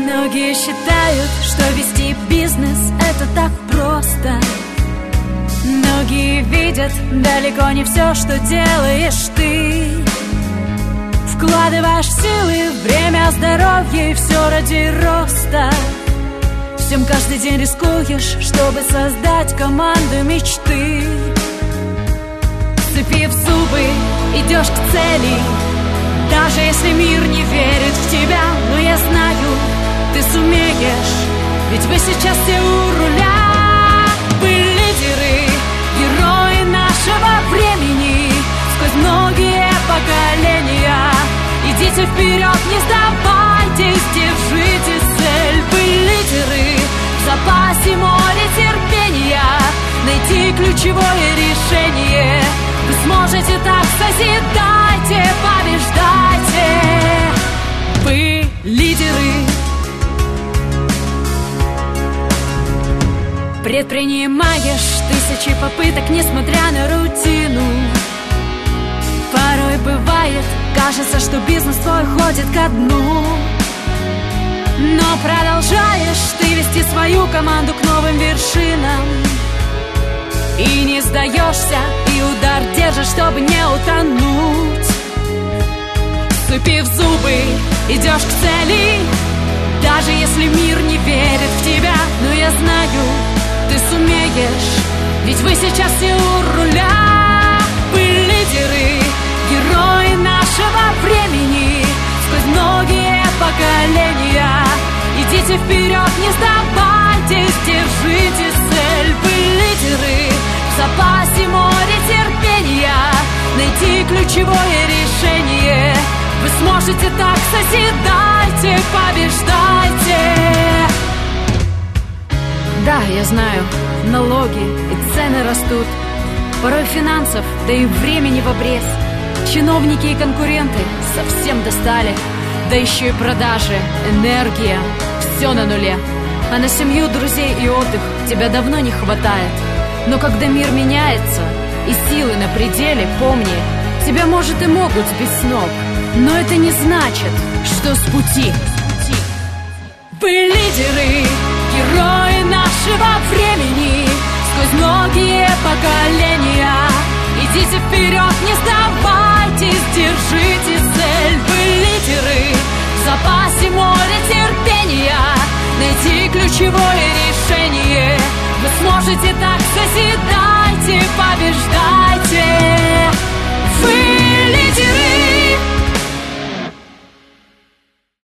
Многие считают, что вести бизнес — это так просто. Многие видят далеко не все, что делаешь ты. Вкладываешь силы, время, здоровье, и все ради роста. Всем каждый день рискуешь, чтобы создать команду мечты. Сцепив зубы, идешь к цели, даже если мир не верит в тебя. Но я знаю, ты сумеешь, ведь вы сейчас все у руля. Вы лидеры, герои нашего времени, сквозь многие поколения. Идите вперед, не сдавайтесь, держите цель. Вы лидеры, в запасе море терпения, найти ключевое решение. Вы сможете так, созидайте, побеждайте. Вы лидеры. Предпринимаешь тысячи попыток, несмотря на рутину. Порой бывает, кажется, что бизнес твой ходит ко дну. Но продолжаешь ты вести свою команду к новым вершинам. И не сдаешься, и удар держишь, чтобы не утонуть. Сцепив зубы, идешь к цели, даже если мир не верит в тебя. Но я знаю, ты сумеешь, ведь вы сейчас все у руля. Вы лидеры, герои нашего времени, сквозь многие поколения. Идите вперед, не сдавайтесь, держите цель. Вы лидеры, в запасе море терпения, найти ключевое решение. Вы сможете так, созидайте, побеждайте. Да, я знаю, налоги и цены растут. Порой финансов, да и времени в обрез. Чиновники и конкуренты совсем достали. Да еще и продажи, энергия, все на нуле. А на семью, друзей и отдых тебя давно не хватает. Но когда мир меняется и силы на пределе, помни, тебя, может, и могут сбить с ног, но это не значит, что с пути. Вы лидеры, герои нашего времени, сквозь многие поколения. Идите вперед, не сдавайтесь, держите цель. Вы лидеры, в запасе море терпения, найти ключевое решение. Вы сможете так, созидайте, побеждайте.